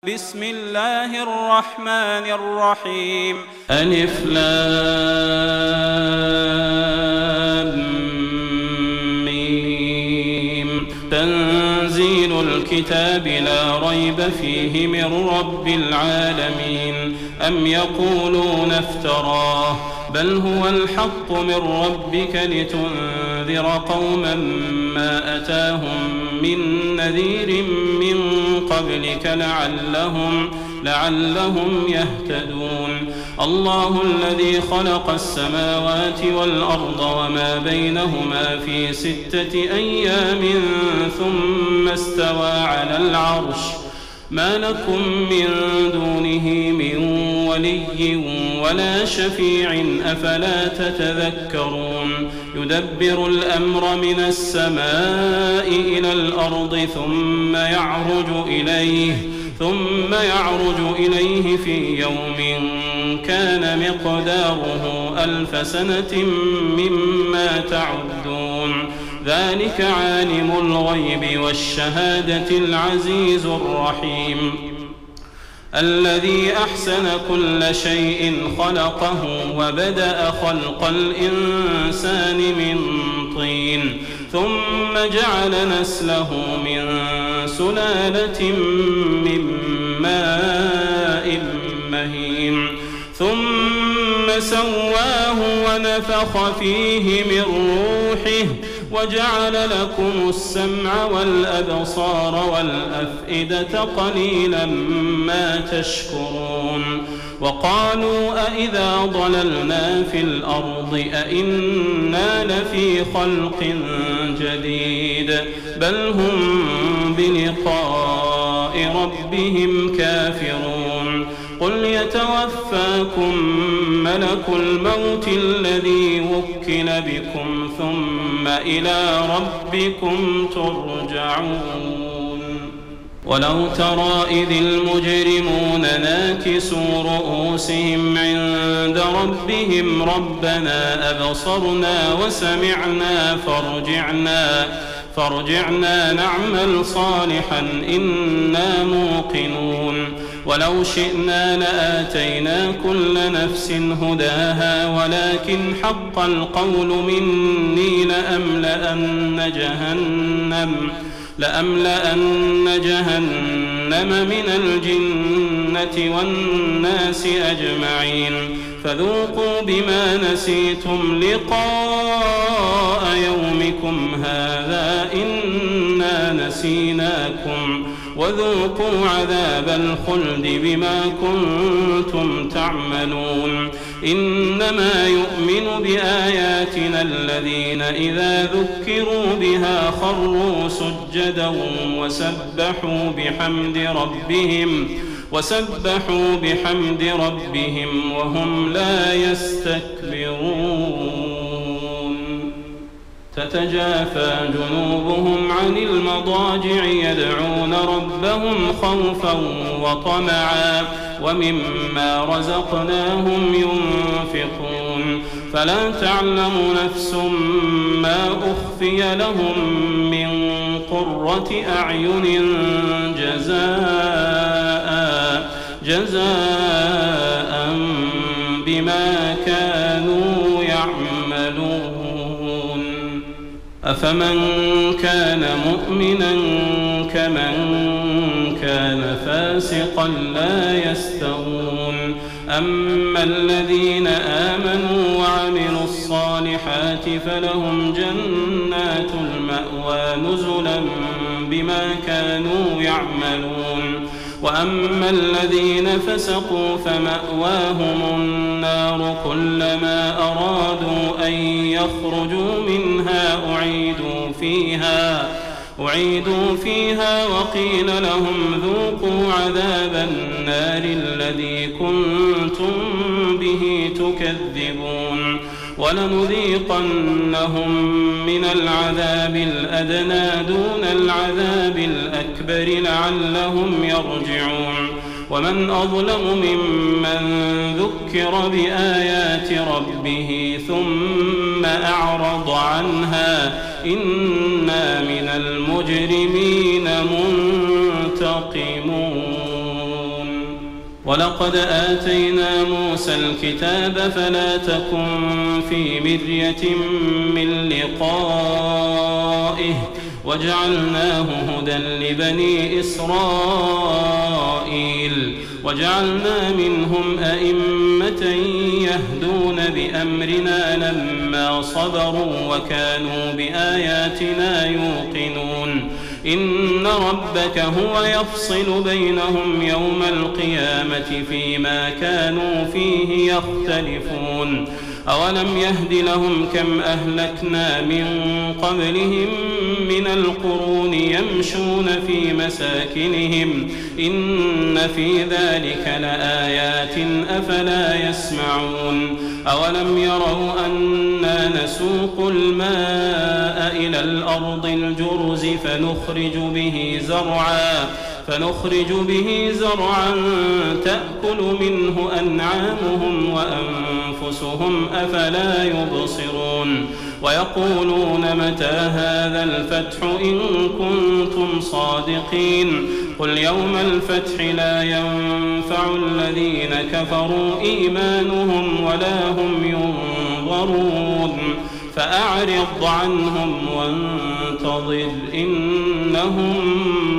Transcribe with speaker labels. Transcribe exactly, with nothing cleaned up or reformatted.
Speaker 1: بسم الله الرحمن الرحيم.
Speaker 2: ألف لام ميم. تنزيل الكتاب لا ريب فيه من رب العالمين. أم يقولون افتراه بل هو الحق من ربك لتنذر قوما ما أتاهم من نذير من قبلك لعلهم, لعلهم يهتدون. الله الذي خلق السماوات والأرض وما بينهما في ستة أيام ثم استوى على العرش ما لكم من دونه من ولي ولا شفيع أفلا تتذكرون. يدبر الأمر من السماء إلى الأرض ثم يعرج إليه ثم يعرج إليه في يوم كان مقداره ألف سنة مما تعدون. ذلك عالم الغيب والشهادة العزيز الرحيم. الذي أحسن كل شيء خلقه وبدأ خلق الإنسان من طين ثم جعل نسله من سلالة من ماء مهين ثم سواه ونفخ فيه من روحه وجعل لكم السمع والأبصار والأفئدة قليلا ما تشكرون. وقالوا أئذا ضللنا في الأرض أئنا لفي خلق جديد بل هم بلقاء ربهم كافرون. قل يتوفاكم ملك الموت الذي وكل بكم ثم إلى ربكم ترجعون. ولو ترى إذ المجرمون ناكسوا رؤوسهم عند ربهم ربنا أبصرنا وسمعنا فارجعنا فارجعنا نعمل صالحا إنا موقنون. ولو شئنا لآتينا كل نفس هداها ولكن حق القول مني لأملأن جهنم لأملأن جهنم من الجنة والناس أجمعين. فذوقوا بما نسيتم لقاء يومكم هذا إنا نسيناكم وذوقوا عذاب الخلد بما كنتم تعملون. إنما يؤمن بآياتنا الذين إذا ذكروا بها خروا سجدا وسبحوا بحمد ربهم وسبحوا بحمد ربهم وهم لا يستكبرون. تتجافى جنوبهم عن المضاجع يدعون ربهم خوفا وطمعا ومما رزقناهم ينفقون. فلا تعلم نفس ما أخفي لهم من قرة أعين جزاء جزاء بما كانوا يعملون. أفمن كان مؤمنا كمن كان فاسقا لا يستوون. أما الذين آمنوا وعملوا الصالحات فلهم جنات المأوى نزلا بما كانوا يعملون. وأما الذين فسقوا فمأواهم النار كلما أرادوا أن يخرجوا منها أعيدوا فيها أعيدوا فيها وقيل لهم ذوقوا عذاب النار الذي كنتم به تكذبون. ولنذيقنهم من العذاب الأدنى دون العذاب الأكبر لعلهم يرجعون. ومن أظلم ممن ذكر بآيات ربه ثم أعرض عنها إنا من المجرمين منتقمون. ولقد آتينا موسى الكتاب فلا تكن في مرية من لقائه وجعلناه هدى لبني إسرائيل وجعلنا منهم أئمة يهدون بأمرنا لما صبروا وكانوا بآياتنا يوقنون إن ربك هو يفصل بينهم يوم القيامة فيما كانوا فيه يختلفون أولم يهد لهم كم أهلكنا من قبلهم من القرون يمشون في مساكنهم إن في ذلك لآيات أفلا يسمعون أولم يروا أنا نسوق الماء إلى الأرض الجرز فنخرج به زرعا فنخرج به زرعا تأكل منه أنعامهم وأنفسهم أفلا يبصرون ويقولون متى هذا الفتح إن كنتم صادقين قل يوم الفتح لا ينفع الذين كفروا إيمانهم ولا هم ينظرون فأعرض عنهم وانتظر إنهم